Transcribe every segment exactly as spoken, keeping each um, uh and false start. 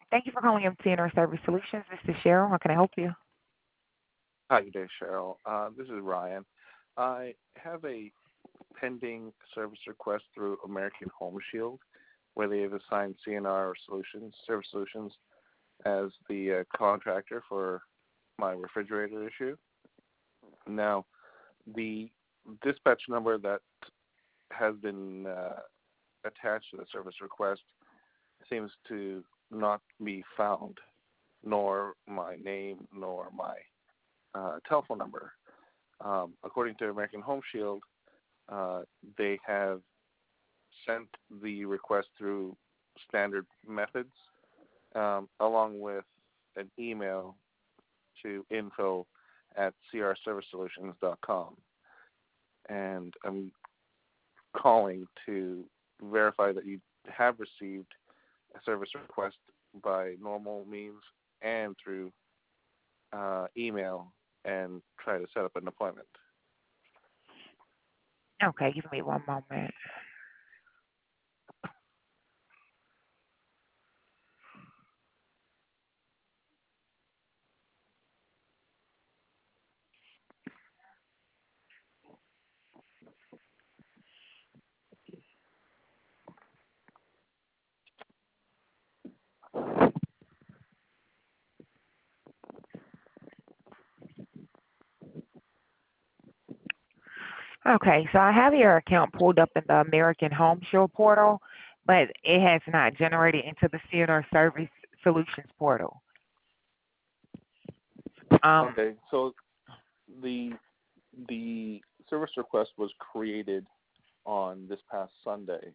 Thank you for calling M T N R Service Solutions. This is Cheryl. How can I help you? Hi, good day, Cheryl. Uh, this is Ryan. I have a pending service request through American Home Shield, where they have assigned C N R Solutions, Service Solutions, as the uh, contractor for my refrigerator issue. Now, the dispatch number that has been uh, attached to the service request seems to not be found, nor my name, nor my uh, telephone number. Um, according to American Home Shield, uh, they have sent the request through standard methods, um, along with an email to info at c r service solutions dot com. And I'm calling to verify that you have received a service request by normal means and through uh, email and try to set up an appointment. Okay, give me one moment. Okay, so I have your account pulled up in the American Home Shield portal, but it has not generated into the C N R Service Solutions portal. Um, Okay, so the the service request was created on this past Sunday,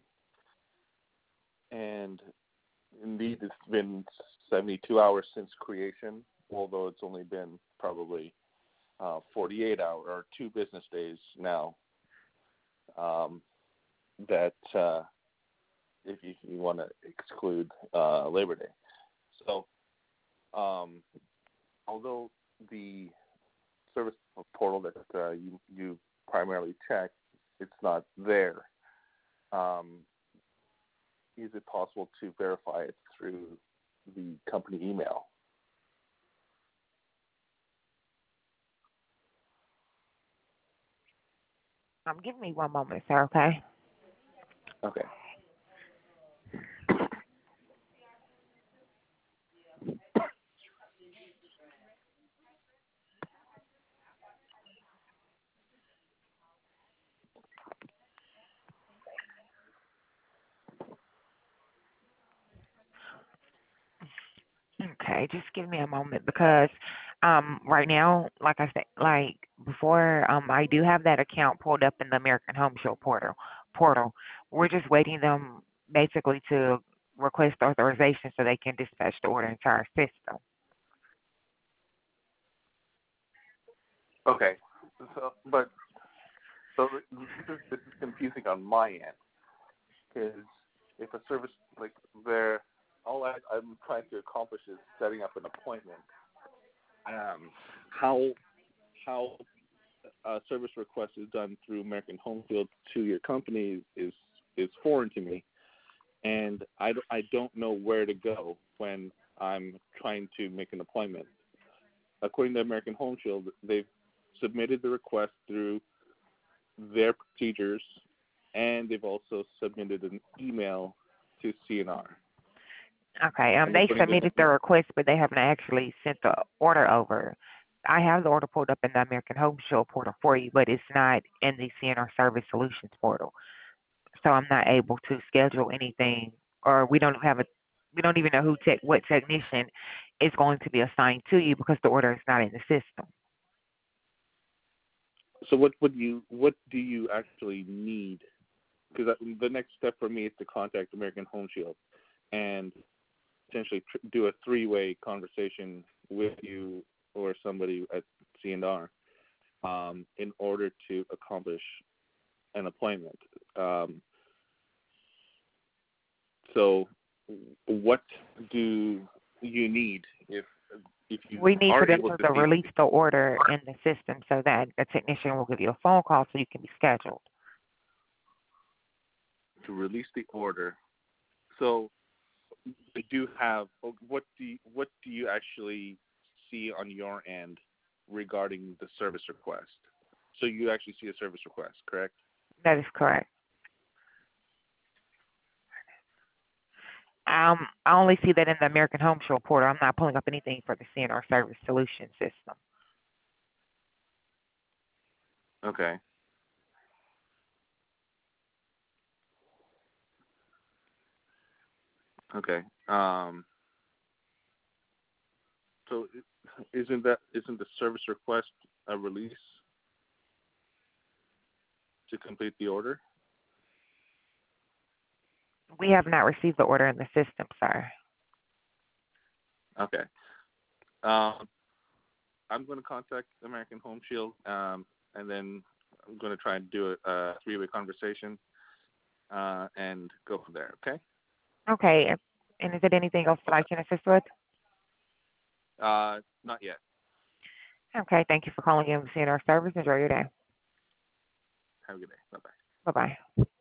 and indeed it's been seventy-two hours since creation, although it's only been probably uh, forty-eight hours or two business days now. Um, that uh, if you, you want to exclude uh, Labor Day. So, um, although the service portal that uh, you, you primarily check, it's not there, um, is it possible to verify it through the company email? um, give me one moment, sir, okay? Okay. Okay, just give me a moment because um, right now, like I said, like before, um, I do have that account pulled up in the American Home Shield portal. Portal. We're just waiting them basically to request authorization so they can dispatch the order into our system. Okay. So, but so this is, this is confusing on my end, because if a service like there, all I, I'm trying to accomplish is setting up an appointment. Um, how how a service request is done through American Home Field to your company is is foreign to me, and I, I don't know where to go when I'm trying to make an appointment. According to American Home Shield, they've submitted the request through their procedures, and they've also submitted an email to C N R. Okay, um, And they according to submitted the request, but they haven't actually sent the order over. I have the order pulled up in the American Home Shield portal for you, but it's not in the C N R Service Solutions portal. So I'm not able to schedule anything, or we don't have a, we don't even know who tech, what technician is going to be assigned to you because the order is not in the system. so what would you what do you actually need? Because the next step for me is to contact American Home Shield and essentially tr- do a three-way conversation with you or somebody at C N R um, in order to accomplish an appointment. Um, so, what do you need if if you We need for are them able to, to to see release the order in the system so that a technician will give you a phone call so you can be scheduled. to release the order? So, do do have what do you, what do you actually see on your end regarding the service request? So you actually see a service request, correct? That is correct. Um, I only see that in the American Home Show portal. I'm not pulling up anything for the C N R Service Solution System. Okay. Okay. Um, so isn't that isn't the service request a release to complete the order? We have not received the order in the system, sir. Okay. Um, I'm going to contact American Home Shield, um, and then I'm going to try and do a, a three-way conversation uh, and go from there. Okay. Okay. And is there anything else that I can assist with? Uh, not yet. Okay. Thank you for calling in C N R Service. Enjoy your day. Have a good day. Bye bye. Bye bye.